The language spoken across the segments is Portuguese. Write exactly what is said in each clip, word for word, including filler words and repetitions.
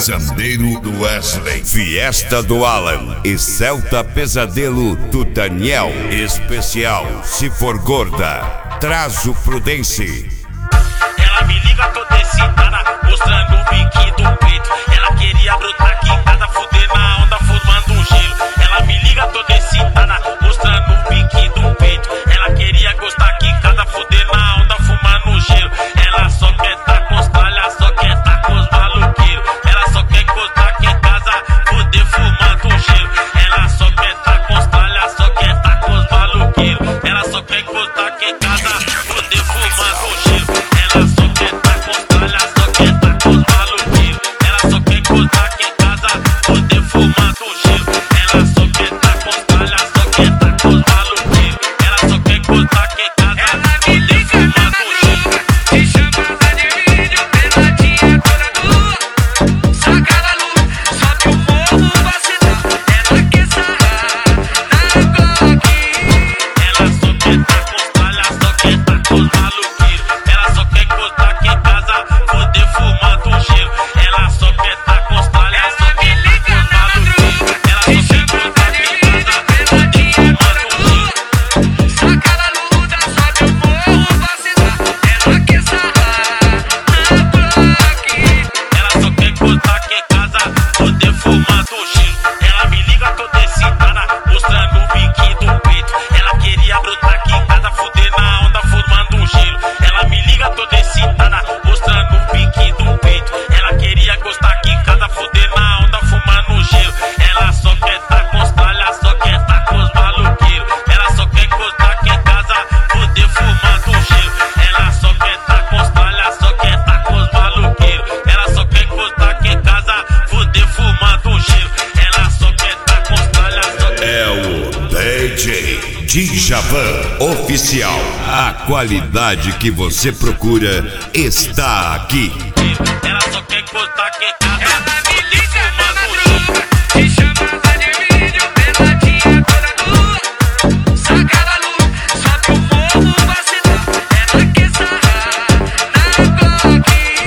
Casandeiro do Wesley, Fiesta do Alan e Celta Pesadelo do Daniel. Especial Se For Gorda, traz o Prudence. Ela me liga toda excitada, mostrando o biquinho do peito. Ela queria brotar aqui em casa, fuder na onda, fumando um gelo. Ela me liga toda excitada, mostrando o biquinho do peito. Ela queria gostar aqui em casa, fuder na onda, fumando um gelo. Ela só quer tá com os tralha, só quer tá com os maluqueiros. Ela só quer gostar aqui em casa, fuder fumando um gelo. Ela só quer tá com os tralha, só quer tá com os maluqueiros. Ela só quer gostar aqui em casa, fuder fumando um gelo. Ela só quer tá com os tralha, só quer tá com os maluqueiros. Ela só quer gostar aqui em casa, fuder fumando um gelo. Ela só quer tá com os tralha, só quer tá com os maluqueiros. Ela só quer gostar aqui em casa, fuder fumando um gelo. Te chamava de vídeo, peladinha toda nua. Saca da luz, sobe o morro, vacina. Ela quer sarrar na Glock. Ela só quer tá com os tralha, só quer tá com os maluqueiros. Ela só quer gostar aqui em casa, poder fumando um gelo. Ela só quer tá com os tralha, só quer tá com os maluqueiros. Ela só quer gostar aqui em casa, poder fumando um gelo. Saca da luta, sobe o morro, vacina. Ela quer sarrar na Glock. Ela só quer gostar aqui em casa, poder fumando um gelo. Ela me liga toda excitada, mostrando o biquinho do peito. Ela queria brotar aqui em casa, fuder na onda, fumando um gelo. Ela me liga toda excitada, mostrando o biquinho do peito. Ela queria gostar aqui em casa, fuder na onda, fumando um gelo. Ela só quer tá com os tralha, só quer tá com os maluqueiros. Ela só quer gostar aqui em casa, fuder fumando um gelo. Ela só quer tá com os tralha, só quer tá com os maluqueiros. Ela só quer gostar aqui em casa, fuder fumando um gelo. Ela só quer tá com os tralha, só quer. É o D J Djavan Oficial. A qualidade que você procura está aqui. Ela só quer gostar aqui em casa. Ela me liga na madruga, te chamava de vídeo, peladinha toda nua. Saca da luz, sobe o morro, vacina. Ela quer sarrar na Glock.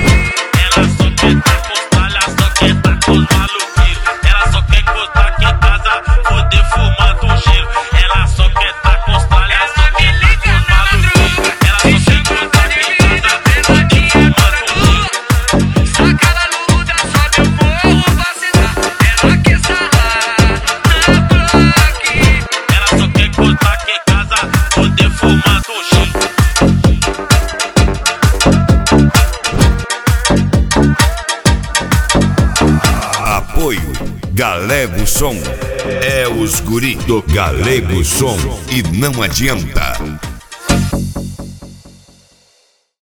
Ela só quer tá com os tralha, só quer tá com os maluqueiros. Ela só quer gostar aqui em casa, poder fumando um gelo. Ela só quer tá com os tralha, só quer tá com os maluqueiros. Ela só quer gostar aqui em casa, poder fumando um gelo. Saca da luta, sobe o morro, vacina. Ela quer sarrar na Glock. Ela só quer gostar aqui em casa, poder fumando um gelo. Apoio Galego Som. É os guri do Galego Som e não adianta.